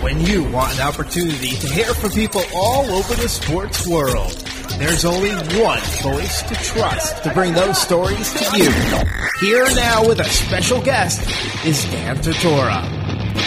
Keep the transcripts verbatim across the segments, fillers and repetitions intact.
When you want an opportunity to hear from people all over the sports world, there's only one voice to trust to bring those stories to you. Here now with a special guest is Dan Tortora.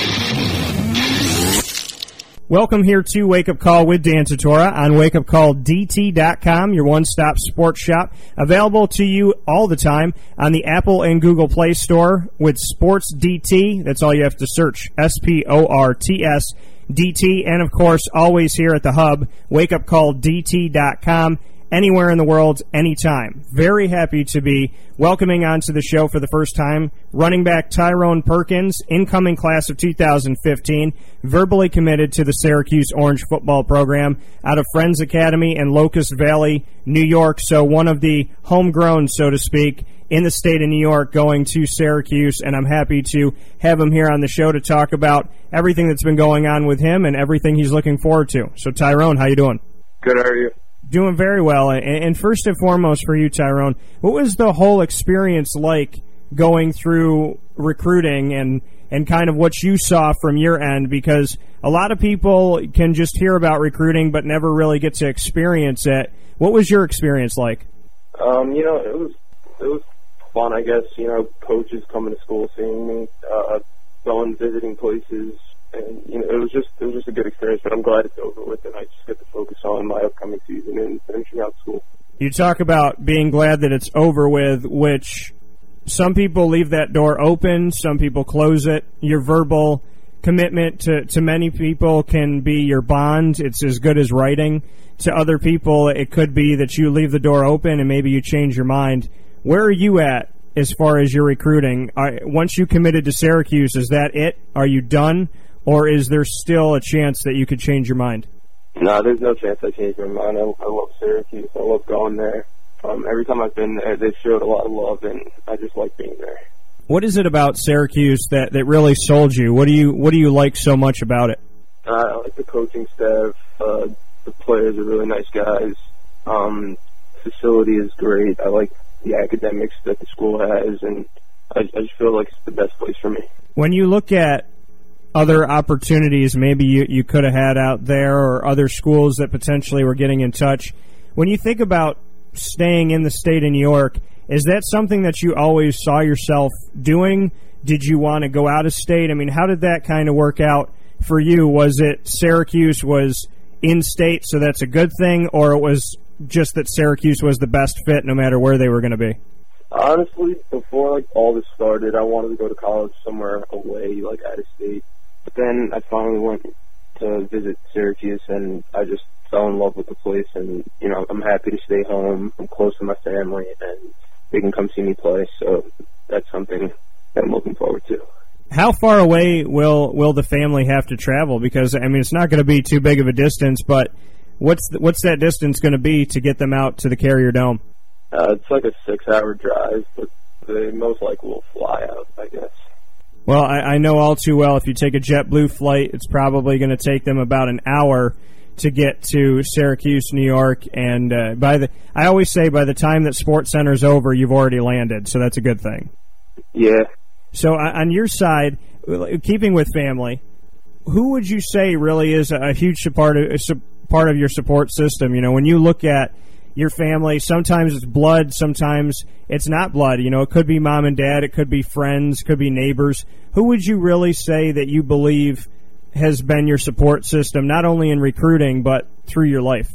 Welcome here to Wake Up Call with Dan Tortora on wake up call d t dot com, your one-stop sports shop, available to you all the time on the Apple and Google Play Store with Sports D T. That's all you have to search, S P O R T S D T, and of course, always here at the hub, wake up call d t dot com. Anywhere in the world, anytime. Very happy to be welcoming onto the show for the first time running back Tyrone Perkins, incoming class of two thousand fifteen, verbally committed to the Syracuse Orange football program out of Friends Academy in Locust Valley, New York. So one of the homegrown, so to speak, in the state of New York going to Syracuse, and I'm happy to have him here on the show to talk about everything that's been going on with him and everything he's looking forward to. So Tyrone, how you doing? Good, how are you? Doing very well. And first and foremost for you, Tyrone, what was the whole experience like going through recruiting and, and kind of what you saw from your end? Because a lot of people can just hear about recruiting but never really get to experience it. What was your experience like? Um, you know, it was it was fun, I guess. You know, coaches coming to school, seeing me, uh, going, visiting places. And you know, it was just it was just a good experience, but I'm glad it's over with, and I just get to focus on my upcoming season and finishing out school. You talk about being glad that it's over with, which some people leave that door open, some people close it. Your verbal commitment to, to many people can be your bond. It's as good as writing. To other people, it could be that you leave the door open and maybe you change your mind. Where are you at as far as your recruiting? Are, once you committed to Syracuse, is that it? Are you done? Or is there still a chance that you could change your mind? No, there's no chance I change my mind. I, I love Syracuse. I love going there. Um, every time I've been there, they've showed a lot of love, and I just like being there. What is it about Syracuse that, that really sold you? What do you What do you like so much about it? Uh, I like the coaching staff. Uh, the players are really nice guys. Um, facility is great. I like the academics that the school has, and I, I just feel like it's the best place for me. When you look at other opportunities maybe you, you could have had out there or other schools that potentially were getting in touch, when you think about staying in the state of New York, is that something that you always saw yourself doing? Did you want to go out of state? I mean, how did that kind of work out for you? Was it Syracuse was in-state, so that's a good thing, or it was just that Syracuse was the best fit no matter where they were going to be? Honestly, before like all this started, I wanted to go to college somewhere away, like out of state. But then I finally went to visit Syracuse, and I just fell in love with the place. And you know, I'm happy to stay home. I'm close to my family, and they can come see me play. So that's something that I'm looking forward to. How far away will will the family have to travel? Because I mean, it's not going to be too big of a distance, but what's the, what's that distance going to be to get them out to the Carrier Dome? Uh, it's like a six-hour drive, but they most likely will fly out, I guess. Well, I, I know all too well if you take a JetBlue flight, it's probably going to take them about an hour to get to Syracuse, New York. And uh, by the, I always say by the time that SportsCenter's over, you've already landed, so that's a good thing. Yeah. So on your side, keeping with family, who would you say really is a huge part of, part of your support system? You know, when you look at your family, sometimes it's blood, sometimes it's not blood. You know, it could be mom and dad, it could be friends, could be neighbors. Who would you really say that you believe has been your support system, not only in recruiting, but through your life?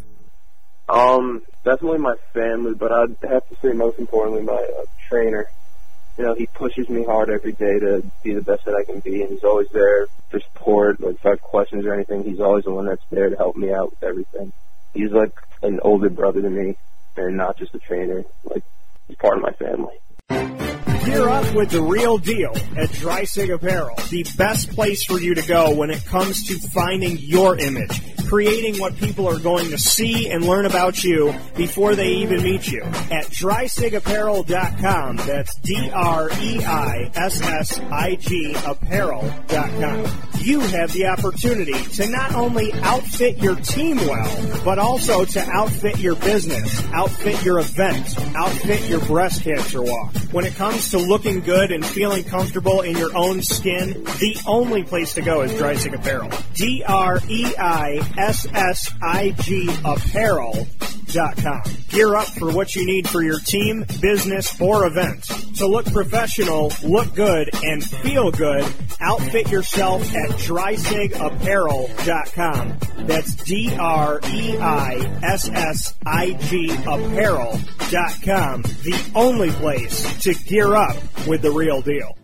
Um, definitely my family, but I'd have to say most importantly my uh, trainer. You know, he pushes me hard every day to be the best that I can be, and he's always there for support. Like if I have questions or anything, he's always the one that's there to help me out with everything. He's like an older brother to me, and not just a trainer. Like, he's part of my family. Gear up with the real deal at Dreissig Apparel, the best place for you to go when it comes to finding your image. creating what people are going to see and learn about you before they even meet you. At dry sig apparel dot com, that's D R E I S S I G apparel dot com. You have the opportunity to not only outfit your team well, but also to outfit your business, outfit your event, outfit your breast cancer walk. When it comes to looking good and feeling comfortable in your own skin, the only place to go is Dry Sig Apparel. D R E I S S I G apparel dot com. Gear up for what you need for your team, business, or event. To look professional, look good, and feel good, outfit yourself at dry sig apparel dot com. That's D R E I S S I G apparel dot com. The only place to gear up with the real deal.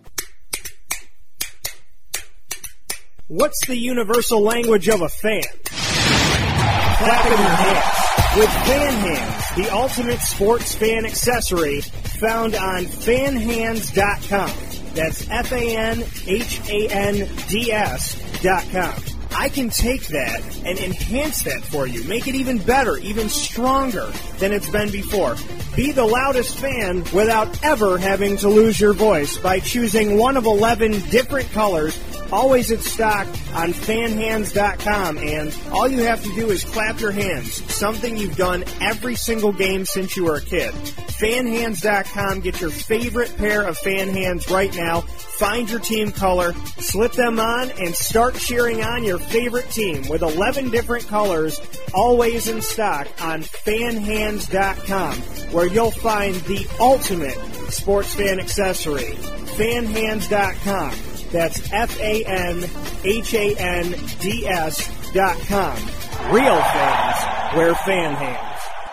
What's the universal language of a fan? Clapping your hands. With Fan Hands, the ultimate sports fan accessory, found on fan hands dot com. That's F A N H A N D S dot com. I can take that and enhance that for you, make it even better, even stronger than it's been before. Be the loudest fan without ever having to lose your voice by choosing one of eleven different colors, always in stock on fan hands dot com, and all you have to do is clap your hands, something you've done every single game since you were a kid. fan hands dot com, get your favorite pair of fan hands right now, find your team color, slip them on, and start cheering on your favorite team with eleven different colors, always in stock on fan hands dot com, where you'll find the ultimate sports fan accessory. fan hands dot com. That's F A N H A N D S dot com. Real fans wear fan hands.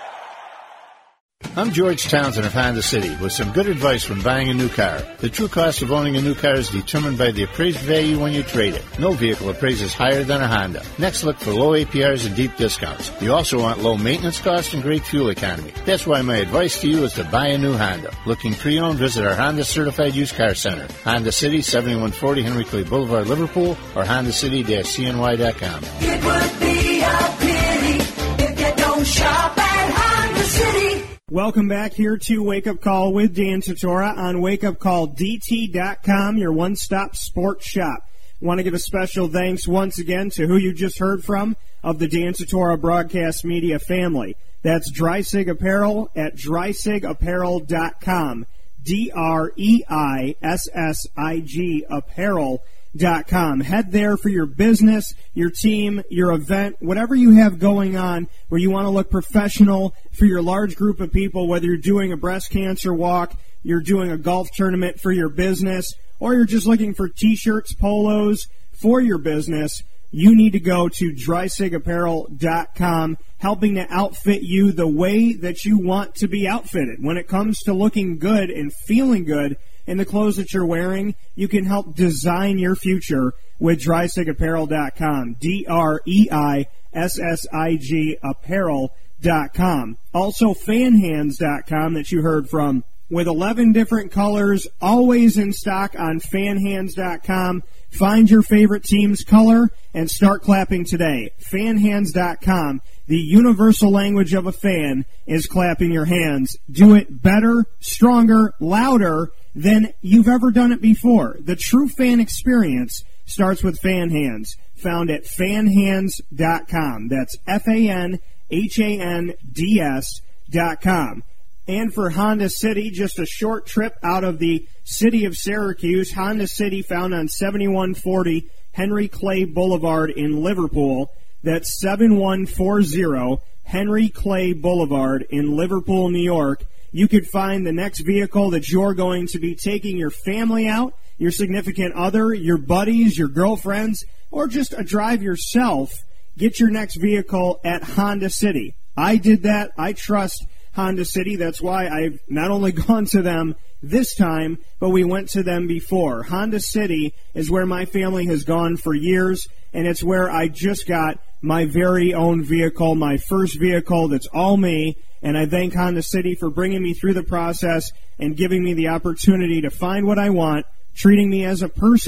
I'm George Townsend of Honda City with some good advice when buying a new car. The true cost of owning a new car is determined by the appraised value when you trade it. No vehicle appraises higher than a Honda. Next, look for low A P Rs and deep discounts. You also want low maintenance costs and great fuel economy. That's why my advice to you is to buy a new Honda. Looking pre-owned, visit our Honda Certified Used Car Center. Honda City, seventy-one forty Henry Clay Boulevard, Liverpool, or honda city dash c n y dot com. It would be a pity if you don't shop at Honda City. Welcome back here to Wake Up Call with Dan Tortora on wake up call d t dot com, your one-stop sports shop. Want to give a special thanks once again to who you just heard from of the Dan Tortora Broadcast Media family. That's Dry Sig Apparel at dry sig apparel dot com. D R E I S S I G apparel dot com. Head there for your business, your team, your event, whatever you have going on where you want to look professional for your large group of people, whether you're doing a breast cancer walk, you're doing a golf tournament for your business, or you're just looking for t-shirts, polos for your business. You need to go to dry sig apparel dot com, helping to outfit you the way that you want to be outfitted. When it comes to looking good and feeling good in the clothes that you're wearing, you can help design your future with dry sig apparel dot com. D R E I S S I G apparel dot com. Also fan hands dot com that you heard from, with eleven different colors, always in stock on fan hands dot com. Find your favorite team's color and start clapping today. fan hands dot com. The universal language of a fan is clapping your hands. Do it better, stronger, louder than you've ever done it before. The true fan experience starts with Fan Hands, found at fan hands dot com. That's F A N H A N D S dot com. And for Honda City, just a short trip out of the city of Syracuse, Honda City, found on seventy-one forty Henry Clay Boulevard in Liverpool. That's seven one four zero Henry Clay Boulevard in Liverpool, New York. You could find the next vehicle that you're going to be taking your family out, your significant other, your buddies, your girlfriends, or just a drive yourself. Get your next vehicle at Honda City. I did that. I trust Honda City. That's why I've not only gone to them this time, but we went to them before. Honda City is where my family has gone for years, and it's where I just got my very own vehicle, my first vehicle that's all me, and I thank Honda City for bringing me through the process and giving me the opportunity to find what I want, treating me as a person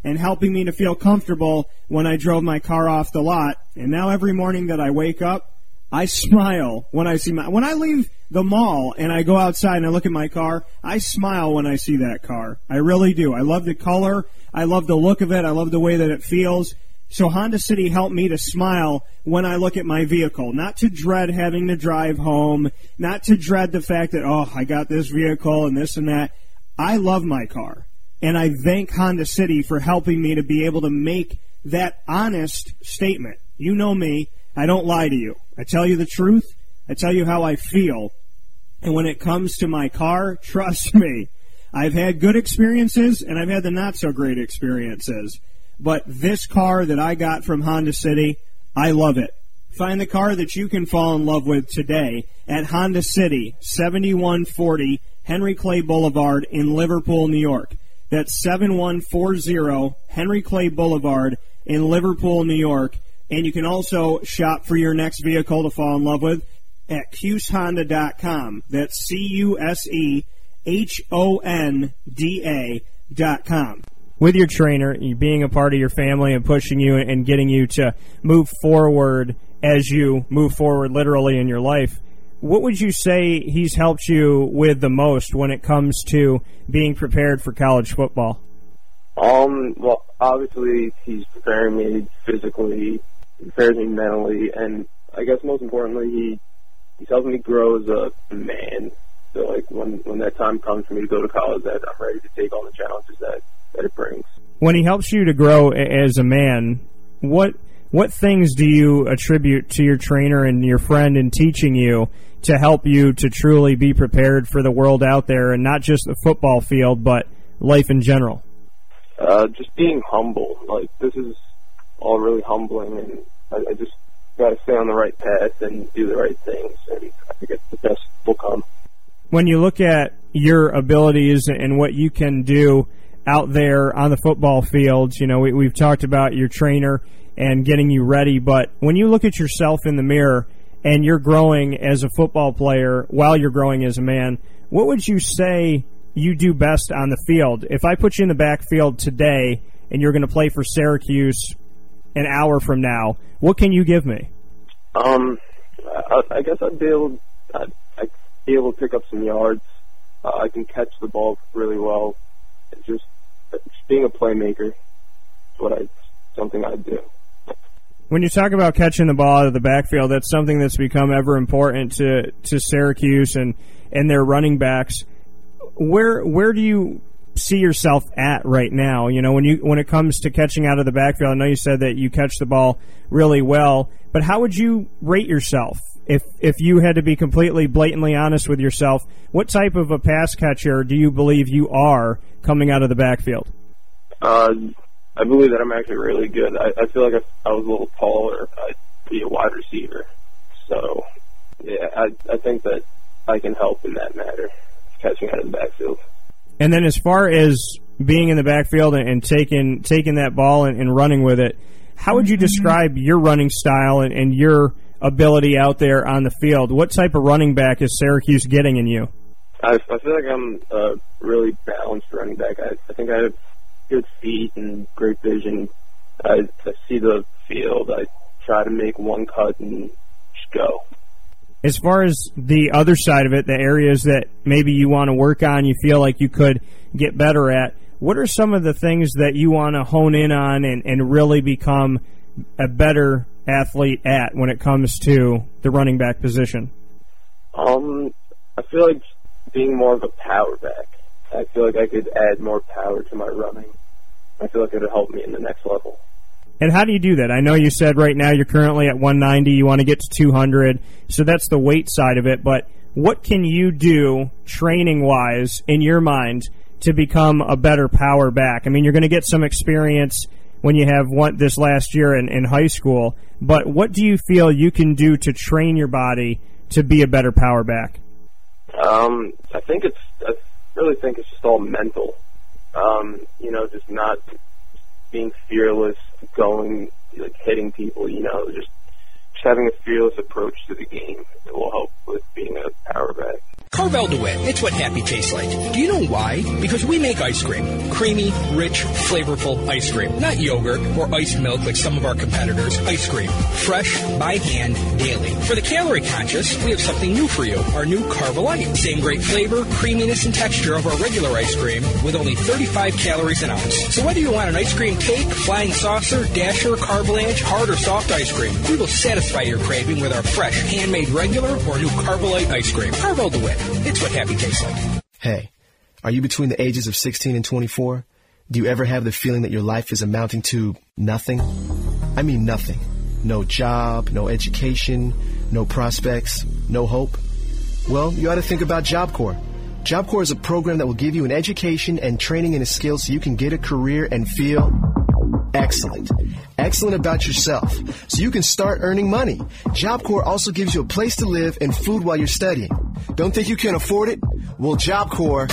and helping me to feel comfortable when I drove my car off the lot. And now every morning that I wake up, I smile when I see my, when I leave the mall and I go outside and I look at my car, I smile when I see that car. I really do. I love the color. I love the look of it. I love the way that it feels. So Honda City helped me to smile when I look at my vehicle, not to dread having to drive home, not to dread the fact that, oh, I got this vehicle and this and that. I love my car, and I thank Honda City for helping me to be able to make that honest statement. You know me. I don't lie to you. I tell you the truth. I tell you how I feel. And when it comes to my car, trust me, I've had good experiences and I've had the not-so-great experiences. But this car that I got from Honda City, I love it. Find the car that you can fall in love with today at Honda City, seventy-one forty Henry Clay Boulevard in Liverpool, New York. That's seven one four zero Henry Clay Boulevard in Liverpool, New York. And you can also shop for your next vehicle to fall in love with at cuse honda dot com. That's C U S E H O N D A dot com. With your trainer, you being a part of your family and pushing you and getting you to move forward as you move forward literally in your life, what would you say he's helped you with the most when it comes to being prepared for college football? Um, well, obviously he's preparing me physically, prepares me mentally, and I guess most importantly, he he's helping me grow as a man. So, like, when, when that time comes for me to go to college, that I'm ready to take on the challenges that, that it brings. When he helps you to grow as a man, what what things do you attribute to your trainer and your friend in teaching you to help you to truly be prepared for the world out there, and not just the football field, but life in general? Uh, just being humble. Like, this is all really humbling, and I, I just got to stay on the right path and do the right things, and I think the best will come. When you look at your abilities and what you can do out there on the football field, you know, we, we've talked about your trainer and getting you ready, but when you look at yourself in the mirror and you're growing as a football player while you're growing as a man, what would you say you do best on the field? If I put you in the backfield today and you're going to play for Syracuse an hour from now, what can you give me? Um, I, I guess I'd be able, I'd, I'd be able to pick up some yards. Uh, I can catch the ball really well. It's just, just being a playmaker is what I, something I do. When you talk about catching the ball out of the backfield, that's something that's become ever important to, to Syracuse and, and their running backs. Where where do you see yourself at right now? You know, when you when it comes to catching out of the backfield, I know you said that you catch the ball really well, but how would you rate yourself if if you had to be completely blatantly honest with yourself? What type of a pass catcher do you believe you are coming out of the backfield? Uh, I believe that I'm actually really good. I, I feel like if I was a little taller, I'd be a wide receiver. So, yeah, I I think that I can help in that matter, catching out of the backfield. And then as far as being in the backfield and, and taking taking that ball and, and running with it, how would you describe your running style and, and your ability out there on the field? What type of running back is Syracuse getting in you? I, I feel like I'm a really balanced running back. I, I think I have good feet and great vision. I, I see the field. I try to make one cut and just go. As far as the other side of it, the areas that maybe you want to work on, you feel like you could get better at, what are some of the things that you want to hone in on and, and really become a better athlete at when it comes to the running back position? Um, I feel like being more of a power back. I feel like I could add more power to my running. I feel like it would help me in the next level. And how do you do that? I know you said right now you're currently at one ninety, you want to get to two hundred, so that's the weight side of it, but what can you do training-wise in your mind to become a better power back? I mean, you're going to get some experience when you have one this last year in, in high school, but what do you feel you can do to train your body to be a better power back? Um, I think it's, I really think it's just all mental. Um, you know, just not being fearless, going, like, hitting people, you know, just, just having a fearless approach to the game. It will help with being a power back. Carvel DeWitt, it's what happy tastes like. Do you know why? Because we make ice cream. Creamy, rich, flavorful ice cream. Not yogurt or iced milk like some of our competitors. Ice cream. Fresh, by hand, daily. For the calorie conscious, we have something new for you. Our new Carvelite. Same great flavor, creaminess, and texture of our regular ice cream with only thirty-five calories an ounce. So whether you want an ice cream cake, flying saucer, dasher, carvalanche, hard or soft ice cream, we will satisfy your craving with our fresh, handmade regular or new Carvelite ice cream. Carvel DeWitt. It's what happy tastes like. Hey, are you between the ages of sixteen and twenty-four? Do you ever have the feeling that your life is amounting to nothing? I mean nothing. No job, no education, no prospects, no hope? Well, you ought to think about Job Corps. Job Corps is a program that will give you an education and training and a skill so you can get a career and feel excellent. Excellent about yourself, so you can start earning money. Job Corps also gives you a place to live and food while you're studying. Don't think you can afford it? Well, Job Corps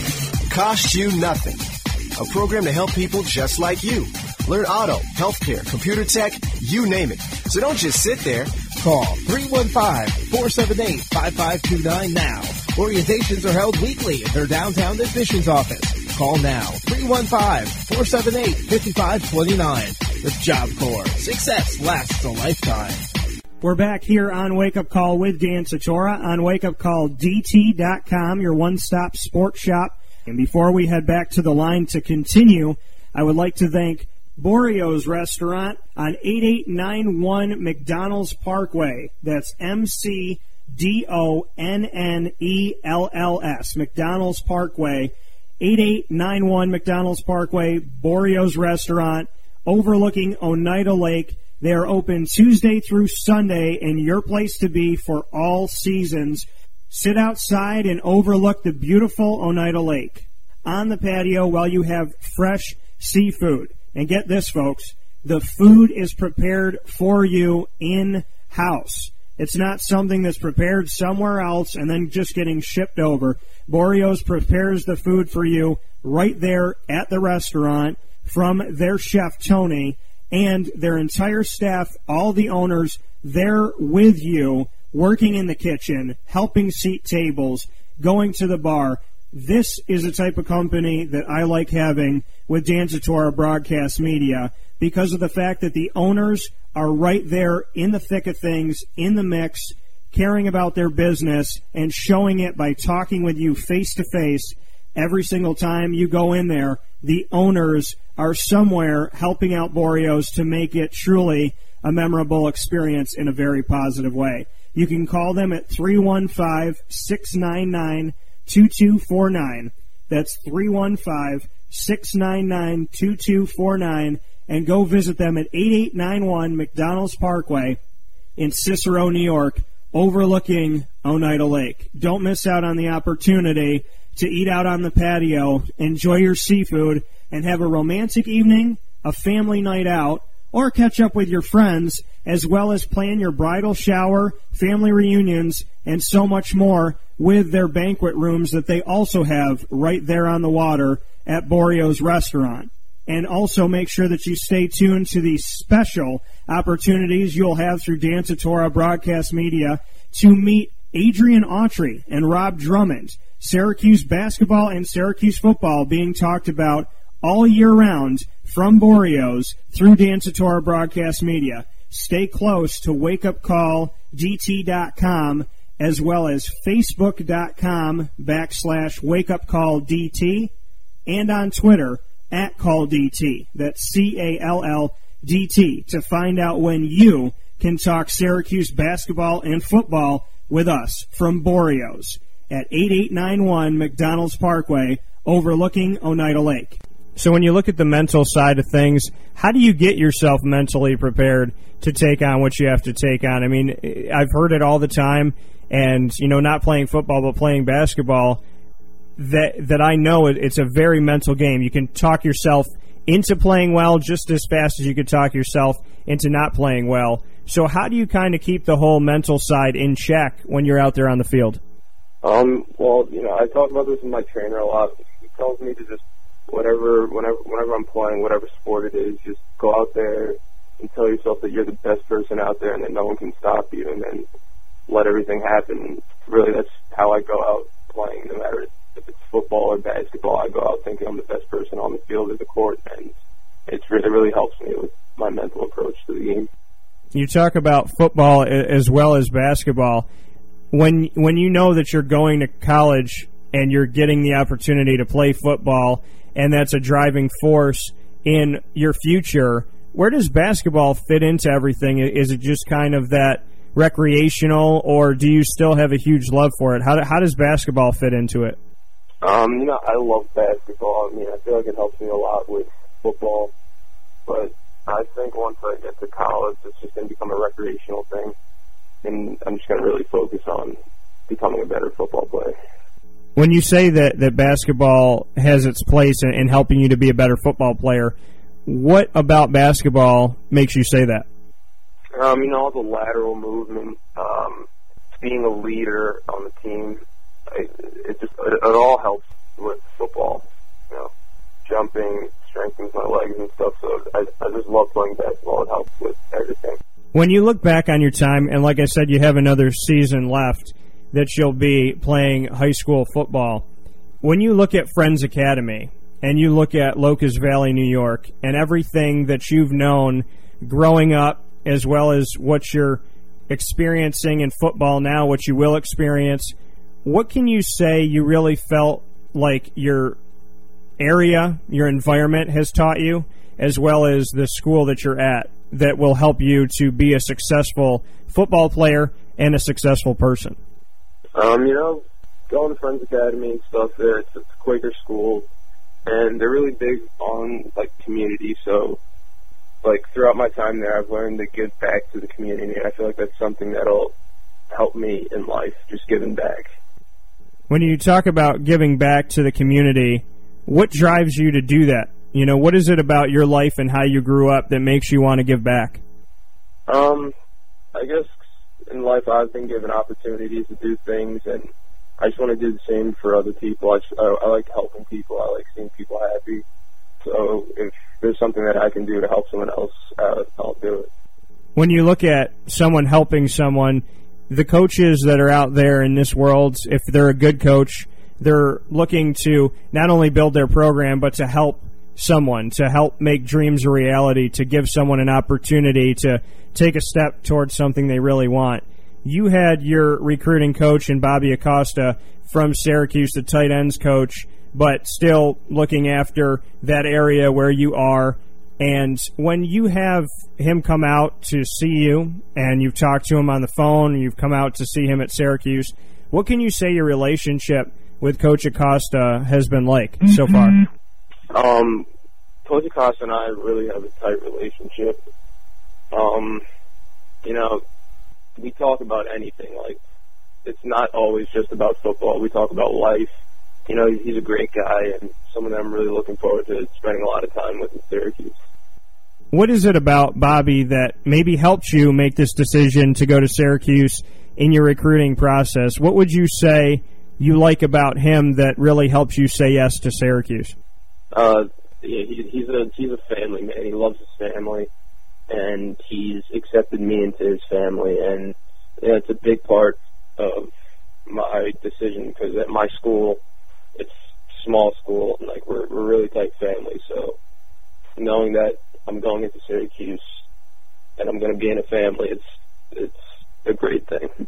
costs you nothing. A program to help people just like you. Learn auto, healthcare, computer tech, you name it. So don't just sit there. Call three one five, four seven eight, five five two nine now. Orientations are held weekly at their downtown admissions office. Call now, three one five, four seven eight, five five two nine. With Job Corps, success lasts a lifetime. We're back here on Wake Up Call with Dan Tortora on wake up call d t dot com, your one-stop sports shop. And before we head back to the line to continue, I would like to thank Borio's Restaurant on eighty-eight ninety-one McDonald's Parkway. That's M C D O N N E L L S, McDonald's Parkway, eighty-eight ninety-one McDonald's Parkway, Borio's Restaurant, overlooking Oneida Lake. They are open Tuesday through Sunday, and your place to be for all seasons. Sit outside and overlook the beautiful Oneida Lake on the patio while you have fresh seafood. And get this, folks, the food is prepared for you in-house. It's not something that's prepared somewhere else and then just getting shipped over. Borio's prepares the food for you right there at the restaurant from their chef, Tony, and their entire staff, all the owners, they're with you, working in the kitchen, helping seat tables, going to the bar. This is the type of company that I like having with Dan Tortora Broadcast Media because of the fact that the owners are right there in the thick of things, in the mix, caring about their business and showing it by talking with you face-to-face every single time you go in there. The owners are somewhere helping out Borio's to make it truly a memorable experience in a very positive way. You can call them at three one five, six nine nine, two two four nine. That's three one five, six nine nine, two two four nine. And go visit them at eighty-eight ninety-one McDonald's Parkway in Cicero, New York, overlooking Oneida Lake. Don't miss out on the opportunity to eat out on the patio, enjoy your seafood, and have a romantic evening, a family night out, or catch up with your friends, as well as plan your bridal shower, family reunions, and so much more with their banquet rooms that they also have right there on the water at Borio's Restaurant. And also make sure that you stay tuned to the special opportunities you'll have through Dan Tortora Broadcast Media to meet Adrian Autry and Rob Drummond. Syracuse basketball and Syracuse football being talked about all year round from Borio's through Dan Tortora Broadcast Media. Stay close to wake up call d t dot com as well as facebook.com backslash wakeupcalldt and on Twitter at CallDT. That's C A L L D T to find out when you can talk Syracuse basketball and football with us from Borio's at eighty-eight ninety-one McDonald's Parkway overlooking Oneida Lake. So when you look at the mental side of things, how do you get yourself mentally prepared to take on what you have to take on? I mean, I've heard it all the time, and, you know, not playing football but playing basketball, that that I know it, it's a very mental game. You can talk yourself into playing well just as fast as you could talk yourself into not playing well. So how do you kind of keep the whole mental side in check when you're out there on the field? Um, well, you know, I talk about this with my trainer a lot. He tells me to just, whatever, whenever, whenever I'm playing, whatever sport it is, just go out there and tell yourself that you're the best person out there and that no one can stop you. And then let everything happen. Really, that's how I go out playing, no matter if it's football or basketball. I go out thinking I'm the best person on the field or the court, and it's really, it really helps me with my mental approach to the game. You talk about football as well as basketball. When when you know that you're going to college and you're getting the opportunity to play football, and that's a driving force in your future, where does basketball fit into everything? Is it just kind of that recreational, or do you still have a huge love for it? How, do, how does basketball fit into it? Um, you know, I love basketball. I mean, I feel like it helps me a lot with football, but I think once I get to college, it's just going to become a recreational thing, and I'm just going to really focus on becoming a better football player. When you say that, that basketball has its place in, in helping you to be a better football player, what about basketball makes you say that? Um, you know, the lateral movement, um, being a leader on the team, it, it just it, it all helps with football. You know, jumping strengthens my legs and stuff. So I, I just love playing basketball. It helps with everything. When you look back on your time, and like I said, you have another season left that you'll be playing high school football. When you look at Friends Academy and you look at Locust Valley, New York, and everything that you've known growing up, as well as what you're experiencing in football now, what you will experience, what can you say you really felt like your area, your environment has taught you, as well as the school that you're at, that will help you to be a successful football player and a successful person? Um, you know, going to Friends Academy and stuff there, it's, it's a Quaker school, and they're really big on, like, community. So, like, throughout my time there, I've learned to give back to the community, and I feel like that's something that'll help me in life, just giving back. When you talk about giving back to the community, what drives you to do that? You know, what is it about your life and how you grew up that makes you want to give back? Um, I guess in life I've been given opportunities to do things, and I just want to do the same for other people. I, just, I, I like helping people. I like seeing people happy. So if there's something that I can do to help someone else out, I'll do it. When you look at someone helping someone, the coaches that are out there in this world, if they're a good coach, they're looking to not only build their program, but to help someone, to help make dreams a reality, to give someone an opportunity to take a step towards something they really want. You had your recruiting coach in Bobby Acosta from Syracuse, the tight ends coach, but still looking after that area where you are. And when you have him come out to see you, and you've talked to him on the phone, and you've come out to see him at Syracuse, what can you say your relationship with Coach Acosta has been like mm-hmm. so far? Um, Coach Acosta and I really have a tight relationship. Um, you know, we talk about anything. Like, it's not always just about football. We talk about life. You know, he's a great guy and someone that I'm really looking forward to spending a lot of time with in Syracuse. What is it about Bobby that maybe helped you make this decision to go to Syracuse in your recruiting process? What would you say you like about him that really helps you say yes to Syracuse? Uh, yeah, he, he's a he's a family man. He loves his family, and he's accepted me into his family, and yeah, it's a big part of my decision because at my school, it's a small school, and like we're we're a really tight family. So knowing that I'm going into Syracuse and I'm going to be in a family, it's it's a great thing.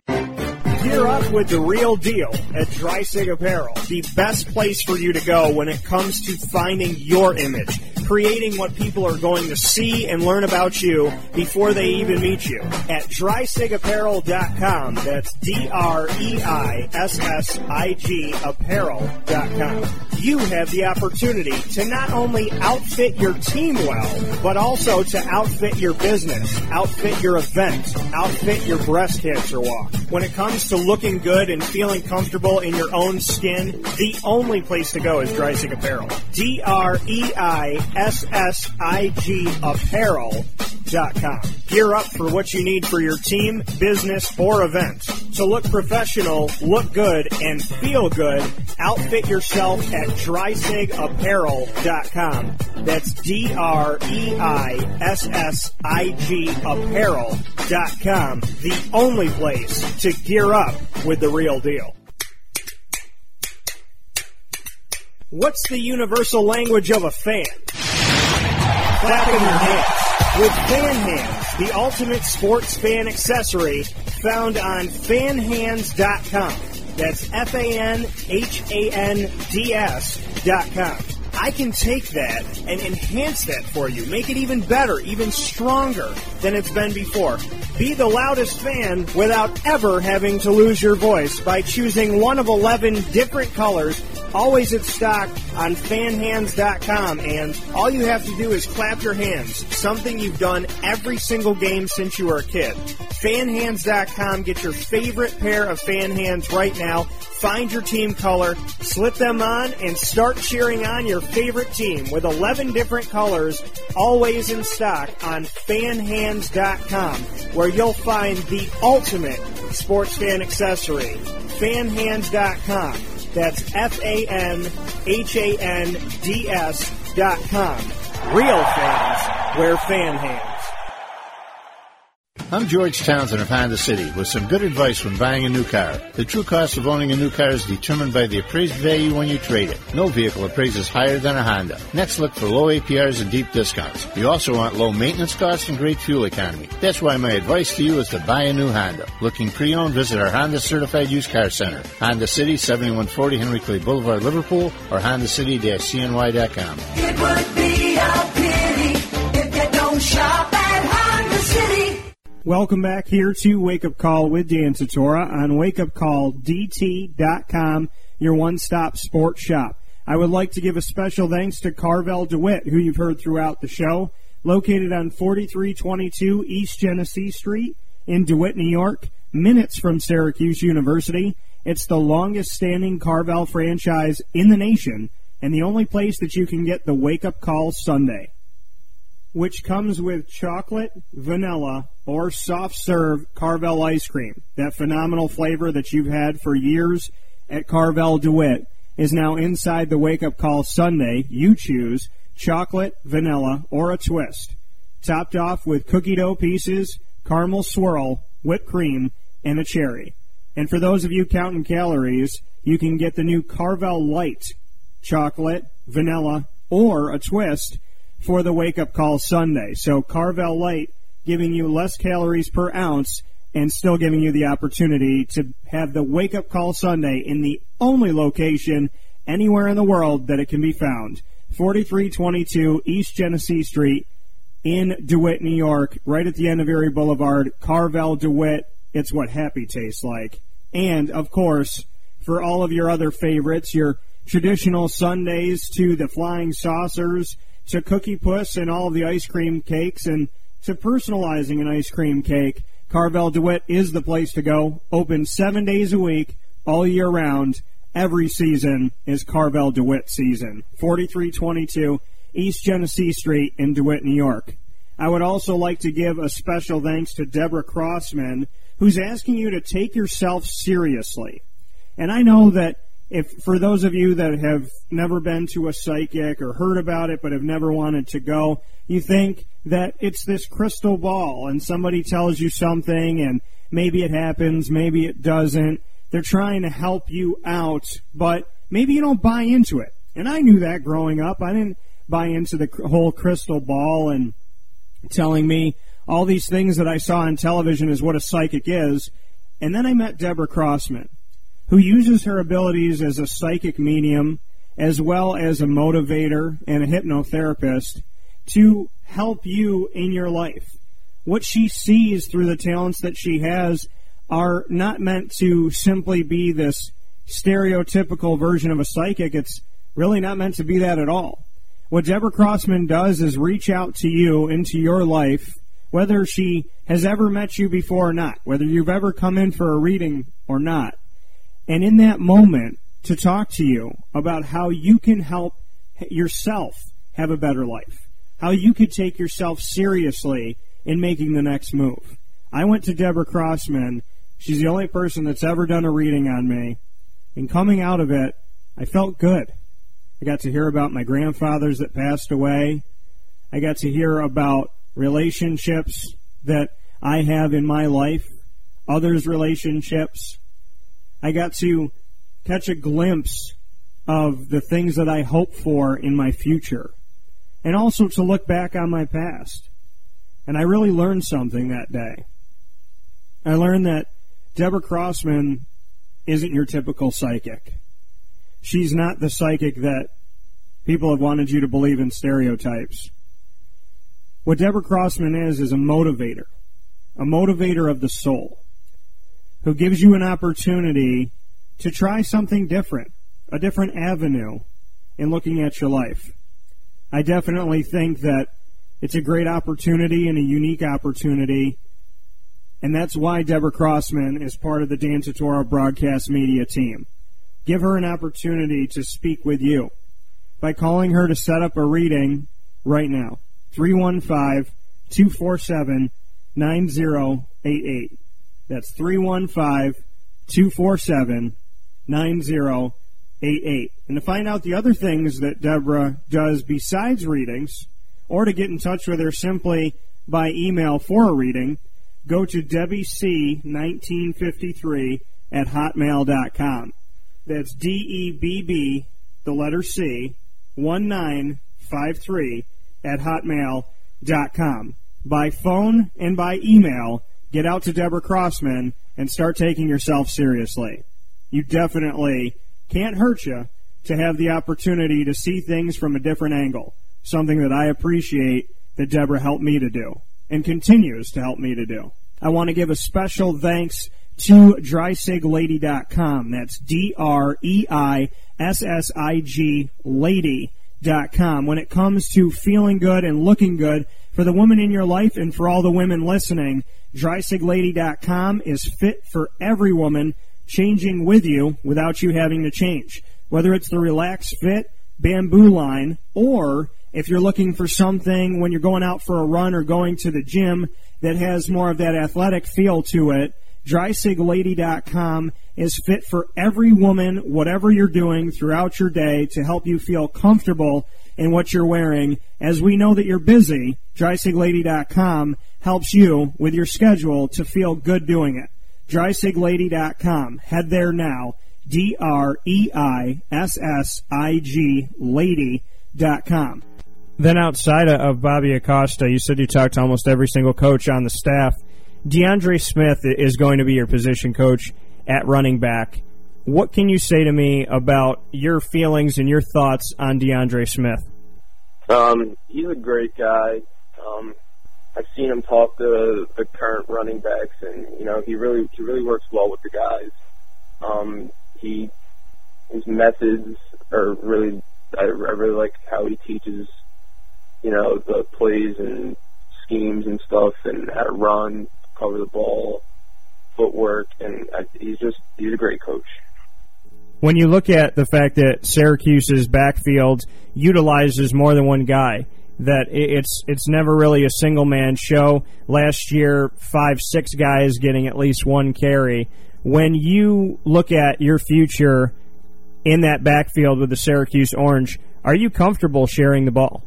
Gear up with the real deal at Dreisig Apparel, the best place for you to go when it comes to finding your image, creating what people are going to see and learn about you before they even meet you. At dreisig apparel dot com, that's D R E I S S I G apparel dot com. You have the opportunity to not only outfit your team well, but also to outfit your business, outfit your event, outfit your breast cancer walk. When it comes to looking good and feeling comfortable in your own skin, the only place to go is Dreisig Apparel. D R E I S S I G apparel dot com. Gear up for what you need for your team, business, or event. To look professional, look good, and feel good, Outfit yourself at dry sig apparel dot com. That's D R E I S S I G apparel dot com. The only place to gear up with the real deal. What's the universal language of a fan? Clapping your hands. With Fan Hands, the ultimate sports fan accessory found on fan hands dot com. That's F A N H A N D S dot com. I can take that and enhance that for you. Make it even better, even stronger than it's been before. Be the loudest fan without ever having to lose your voice by choosing one of eleven different colors, always in stock on fan hands dot com. And all you have to do is clap your hands, something you've done every single game since you were a kid. fan hands dot com. Get your favorite pair of fan hands right now. Find your team color, slip them on, and start cheering on your favorite team with eleven different colors, always in stock on fan hands dot com, where you'll find the ultimate sports fan accessory. fan hands dot com. That's F A N H A N D S dot com. Real fans wear fan hands. I'm George Townsend of Honda City with some good advice when buying a new car. The true cost of owning a new car is determined by the appraised value when you trade it. No vehicle appraises higher than a Honda. Next, look for low A P Rs and deep discounts. You also want low maintenance costs and great fuel economy. That's why my advice to you is to buy a new Honda. Looking pre-owned, visit our Honda Certified Used Car Center. Honda City, seventy-one forty Henry Clay Boulevard, Liverpool, or honda city dash c n y dot com. It would be a pity if you don't shop at Honda City. Welcome back here to Wake Up Call with Dan Tortora on wake up call d t dot com, your one-stop sports shop. I would like to give a special thanks to Carvel DeWitt, who you've heard throughout the show, located on forty-three twenty-two East Genesee Street in DeWitt, New York, minutes from Syracuse University. It's the longest-standing Carvel franchise in the nation and the only place that you can get the Wake Up Call Sundae, which comes with chocolate, vanilla, or soft-serve Carvel ice cream. That phenomenal flavor that you've had for years at Carvel DeWitt is now inside the Wake Up Call Sundae. You choose chocolate, vanilla, or a twist. Topped off with cookie dough pieces, caramel swirl, whipped cream, and a cherry. And for those of you counting calories, you can get the new Carvel Light, chocolate, vanilla, or a twist for the Wake Up Call Sundae. So Carvel Light giving you less calories per ounce and still giving you the opportunity to have the Wake Up Call Sundae in the only location anywhere in the world that it can be found. forty-three twenty-two East Genesee Street in DeWitt, New York, right at the end of Erie Boulevard. Carvel DeWitt, it's what happy tastes like. And, of course, for all of your other favorites, your traditional sundaes to the flying saucers, to Cookie Puss and all of the ice cream cakes, and to personalizing an ice cream cake, Carvel DeWitt is the place to go. Open seven days a week, all year round. Every season is Carvel DeWitt season. forty-three twenty-two East Genesee Street in DeWitt, New York. I would also like to give a special thanks to Deborah Crossman, who's asking you to take yourself seriously. And I know that if for those of you that have never been to a psychic or heard about it but have never wanted to go, you think that it's this crystal ball and somebody tells you something and maybe it happens, maybe it doesn't. They're trying to help you out, but maybe you don't buy into it. And I knew that growing up. I didn't buy into the whole crystal ball and telling me all these things that I saw on television is what a psychic is. And then I met Deborah Crossman, who uses her abilities as a psychic medium as well as a motivator and a hypnotherapist to help you in your life. What she sees through the talents that she has are not meant to simply be this stereotypical version of a psychic. It's really not meant to be that at all. What Deborah Crossman does is reach out to you into your life, whether she has ever met you before or not, whether you've ever come in for a reading or not, and in that moment to talk to you about how you can help yourself have a better life, how you could take yourself seriously in making the next move. I went to Deborah Crossman. She's the only person that's ever done a reading on me. And coming out of it, I felt good. I got to hear about my grandfathers that passed away. I got to hear about relationships that I have in my life, others' relationships. I got to catch a glimpse of the things that I hope for in my future, and also to look back on my past. And I really learned something that day. I learned that Deborah Crossman isn't your typical psychic. She's not the psychic that people have wanted you to believe in stereotypes. What Deborah Crossman is, is a motivator, a motivator of the soul, who gives you an opportunity to try something different, a different avenue in looking at your life. I definitely think that it's a great opportunity and a unique opportunity, and that's why Deborah Crossman is part of the Dan Tortora broadcast media team. Give her an opportunity to speak with you by calling her to set up a reading right now. three one five, two four seven, nine zero eight eight. That's three one five, two four seven, nine zero eight eight. And to find out the other things that Deborah does besides readings, or to get in touch with her simply by email for a reading, go to Debbie C nineteen fifty-three at hotmail dot com. That's D E B B, the letter C, one nine five three at hotmail dot com. By phone and by email, get out to Deborah Crossman and start taking yourself seriously. You definitely can't hurt you to have the opportunity to see things from a different angle, something that I appreciate that Deborah helped me to do and continues to help me to do. I want to give a special thanks to dry sig lady dot com. That's D R E I S S I G lady dot com. When it comes to feeling good and looking good for the woman in your life and for all the women listening, dry sig lady dot com is fit for every woman, changing with you without you having to change. Whether it's the Relax Fit bamboo line, or if you're looking for something when you're going out for a run or going to the gym that has more of that athletic feel to it, dry sig lady dot com is fit for every woman, whatever you're doing throughout your day, to help you feel comfortable in what you're wearing. As we know that you're busy, dry sig lady dot com helps you with your schedule to feel good doing it. dry sig lady dot com. Head there now. D R E I S S I G lady dot com. Then outside of Bobby Acosta, you said you talked to almost every single coach on the staff. DeAndre Smith is going to be your position coach at running back. What can you say to me about your feelings and your thoughts on DeAndre Smith? Um, he's a great guy. Um, I've seen him talk to the current running backs, and you know he really he really works well with the guys. Um, he his methods are really I, I really like how he teaches, you know, the plays and schemes and stuff, and how to run, cover the ball, footwork, and I, he's just he's a great coach. When you look at the fact that Syracuse's backfield utilizes more than one guy, that it's it's never really a single-man show. Last year, five, six guys getting at least one carry. When you look at your future in that backfield with the Syracuse Orange, are you comfortable sharing the ball?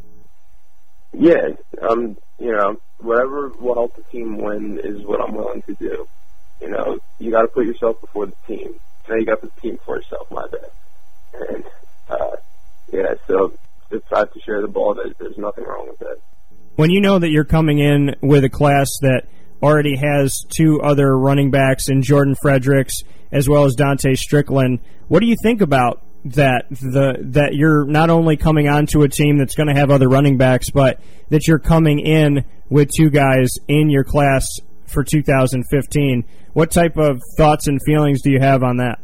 Yeah, um, you know, whatever will help the team win is what I'm willing to do. You know, you got to put yourself before the team. Now you got to put the team before yourself, my bad. And, uh, yeah, so if I have to share the ball, there's nothing wrong with that. When you know that you're coming in with a class that already has two other running backs in Jordan Fredericks as well as Dante Strickland, what do you think about that? The that you're not only coming onto a team that's going to have other running backs, but that you're coming in with two guys in your class for two thousand fifteen. What type of thoughts and feelings do you have on that?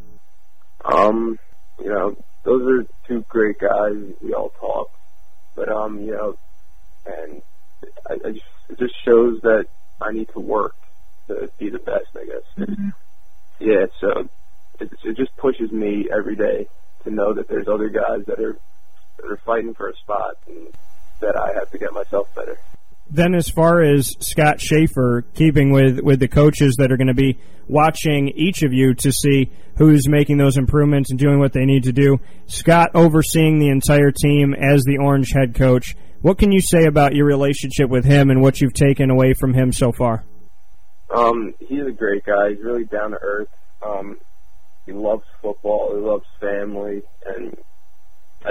Um, you know, those are two great guys. We all talk, but um, you know, and I, I just, it just shows that I need to work to be the best, I guess. Mm-hmm. Yeah, so it, it just pushes me every day to know that there's other guys that are that are fighting for a spot, and that I have to get myself better. Then as far as Scott Schaefer, keeping with, with the coaches that are going to be watching each of you to see who's making those improvements and doing what they need to do, Scott overseeing the entire team as the Orange head coach, what can you say about your relationship with him and what you've taken away from him so far? Um, he's a great guy. He's really down to earth. Um, he loves football. He loves family, and I,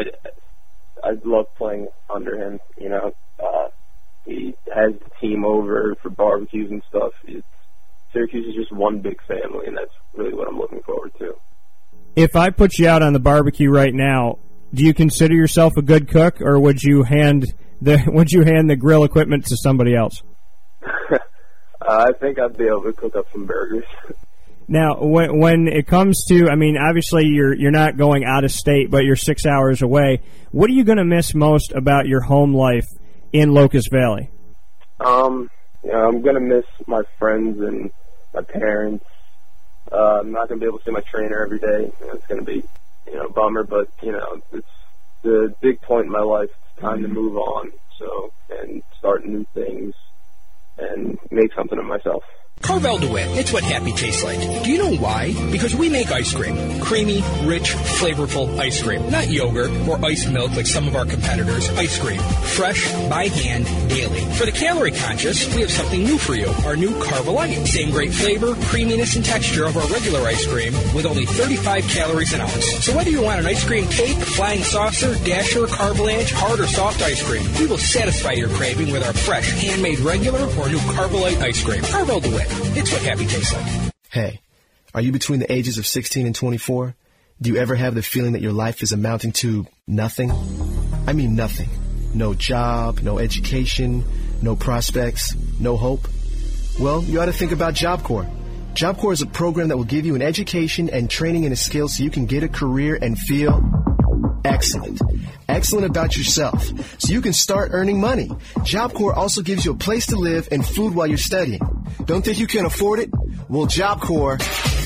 I love playing under him. You know, uh, he has the team over for barbecues and stuff. It's, Syracuse is just one big family, and that's really what I'm looking forward to. If I put you out on the barbecue right now, do you consider yourself a good cook, or would you hand the would you hand the grill equipment to somebody else? uh, I think I'd be able to cook up some burgers. Now, when when it comes to, I mean, obviously you're you're not going out of state, but you're six hours away. What are you going to miss most about your home life in Locust Valley? Um, you know, I'm going to miss my friends and my parents. Uh, I'm not going to be able to see my trainer every day. It's going to be, you know, a bummer, but, you know, it's the big point in my life. It's time to move on, so, and start new things and make something of myself. Carvel DeWitt, it's what happy tastes like. Do you know why? Because we make ice cream. Creamy, rich, flavorful ice cream. Not yogurt or iced milk like some of our competitors. Ice cream. Fresh, by hand, daily. For the calorie conscious, we have something new for you. Our new Carvelite. Same great flavor, creaminess, and texture of our regular ice cream with only thirty-five calories an ounce. So whether you want an ice cream cake, flying saucer, dasher, carvalanche, hard or soft ice cream, we will satisfy your craving with our fresh, handmade regular or new Carvelite ice cream. Carvel DeWitt. It's what happy tastes like. Hey, are you between the ages of sixteen and twenty-four? Do you ever have the feeling that your life is amounting to nothing? I mean nothing. No job, no education, no prospects, no hope? Well, you ought to think about Job Corps. Job Corps is a program that will give you an education and training and a skill so you can get a career and feel excellent. Excellent about yourself, so you can start earning money. Job Corps also gives you a place to live and food while you're studying. Don't think you can afford it? Well, Job Corps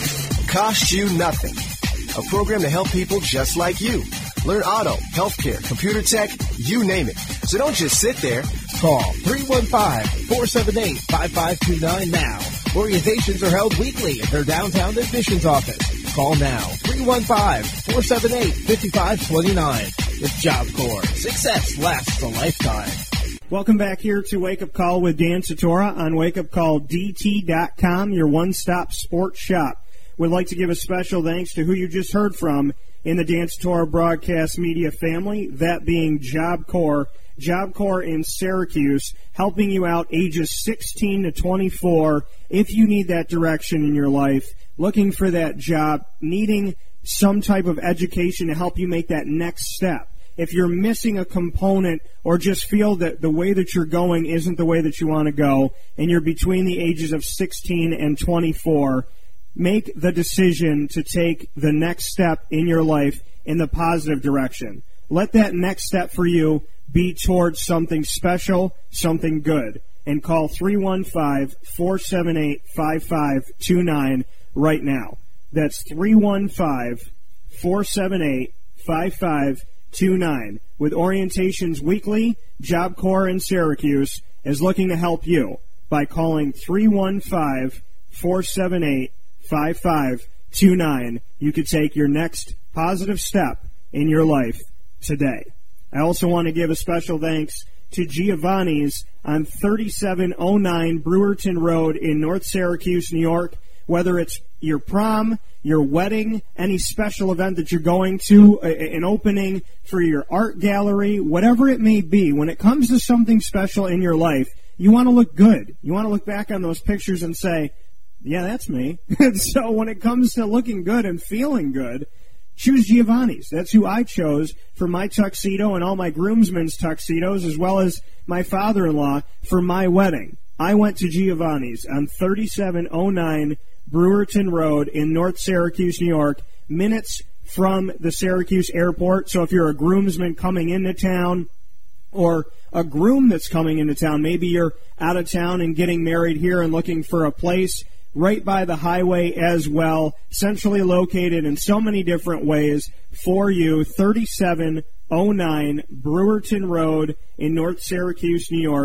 costs you nothing. A program to help people just like you. Learn auto, healthcare, computer tech, you name it. So don't just sit there. Call three one five, four seven eight, five five two nine now. Orientations are held weekly at their downtown admissions office. Call now, three one five, four seven eight, five five two nine. With Job Corps, success lasts a lifetime. Welcome back here to Wake Up Call with Dan Tortora on wake up call d t dot com, your one-stop sports shop. We'd like to give a special thanks to who you just heard from in the Dan Tortora broadcast media family, that being Job Corps. Job Corps in Syracuse, helping you out ages sixteen to twenty-four if you need that direction in your life, looking for that job, needing some type of education to help you make that next step. If you're missing a component or just feel that the way that you're going isn't the way that you want to go, and you're between the ages of sixteen and twenty-four, make the decision to take the next step in your life in the positive direction. Let that next step for you be towards something special, something good. And call three one five, four seven eight, five five two nine right now. That's three one five, four seven eight, five five two nine. With orientations weekly, Job Corps in Syracuse is looking to help you by calling three one five, four seven eight, five five two nine. You could take your next positive step in your life today. I also want to give a special thanks to Giovanni's on thirty-seven oh nine Brewerton Road in North Syracuse, New York. Whether it's your prom, your wedding, any special event that you're going to, an opening for your art gallery, whatever it may be, when it comes to something special in your life, you want to look good. You want to look back on those pictures and say, yeah, that's me. So when it comes to looking good and feeling good, choose Giovanni's. That's who I chose for my tuxedo and all my groomsmen's tuxedos, as well as my father-in-law for my wedding. I went to Giovanni's on thirty-seven oh nine Brewerton Road in North Syracuse, New York, minutes from the Syracuse airport. So if you're a groomsman coming into town or a groom that's coming into town, maybe you're out of town and getting married here and looking for a place right by the highway as well, centrally located in so many different ways for you, thirty-seven oh nine Brewerton Road in North Syracuse, New York.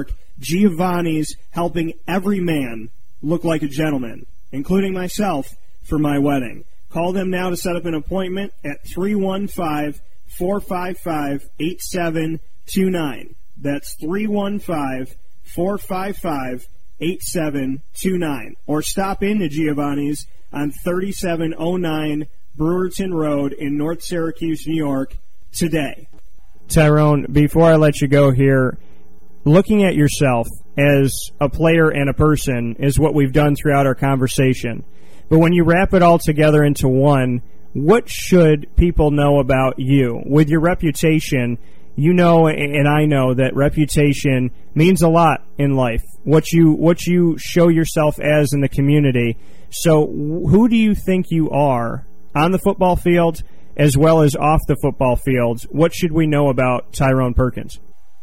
Giovanni's helping every man look like a gentleman, including myself, for my wedding. Call them now to set up an appointment at three one five, four five five, eight seven two nine. That's three one five, four five five, eight seven two nine. Or stop into Giovanni's on thirty-seven oh nine Brewerton Road in North Syracuse, New York, today. Tyrone, before I let you go here, looking at yourself as a player and a person is what we've done throughout our conversation. But when you wrap it all together into one, what should people know about you? With your reputation, you know and I know that reputation means a lot in life, what you what you show yourself as in the community. So who do you think you are on the football field as well as off the football field? What should we know about Tyrone Perkins?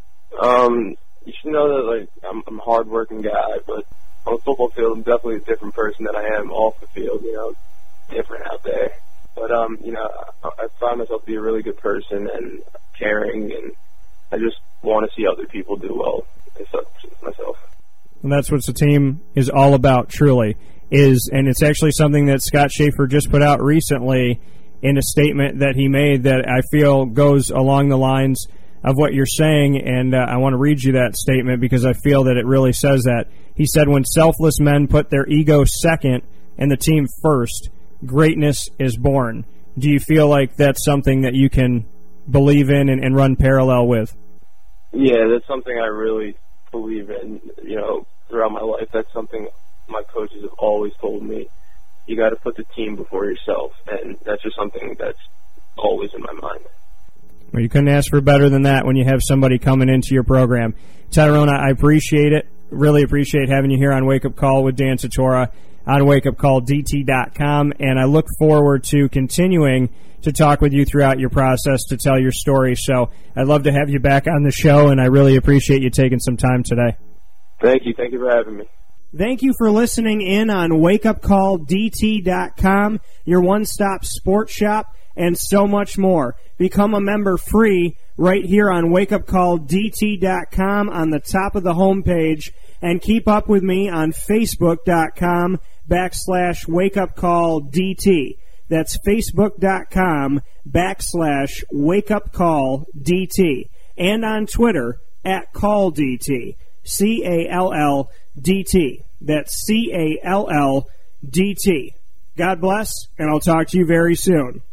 Um, you should know that like I'm, I'm a hard-working guy, but on the football field, I'm definitely a different person than I am off the field. You know, different out there. But um, you know, I, I find myself to be a really good person and caring, and I just want to see other people do well, except myself. And that's what the team is all about, truly. Is and it's actually something that Scott Schaefer just put out recently in a statement that he made that I feel goes along the lines of what you're saying, and uh, I want to read you that statement because I feel that it really says that. He said, when selfless men put their ego second and the team first, greatness is born. Do you feel like that's something that you can believe in and, and run parallel with? Yeah, that's something I really believe in, you know, throughout my life. That's something my coaches have always told me. You got to put the team before yourself, and that's just something that's always in my mind. Well, you couldn't ask for better than that when you have somebody coming into your program. Tyrone, I appreciate it. Really appreciate having you here on Wake Up Call with Dan Tortora on wake up call d t dot com, and I look forward to continuing to talk with you throughout your process to tell your story. So I'd love to have you back on the show, and I really appreciate you taking some time today. Thank you. Thank you for having me. Thank you for listening in on wake up call d t dot com, your one-stop sports shop, and so much more. Become a member free right here on wake up call d t dot com on the top of the homepage, and keep up with me on facebook.com backslash wakeupcalldt. That's facebook.com backslash wakeupcalldt. And on Twitter at CallDT. C A L L D T. That's C A L L D T. God bless, and I'll talk to you very soon.